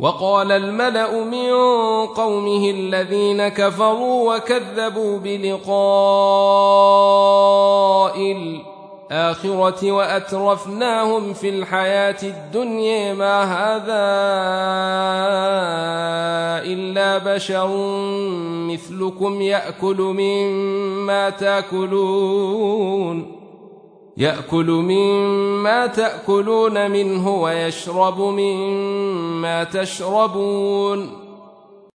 وقال الملأ من قومه الذين كفروا وكذبوا بلقاء الآخرة وأترفناهم في الحياة الدنيا ما هذا إلا بشر مثلكم يأكل مما تأكلون منه ويشرب مما تشربون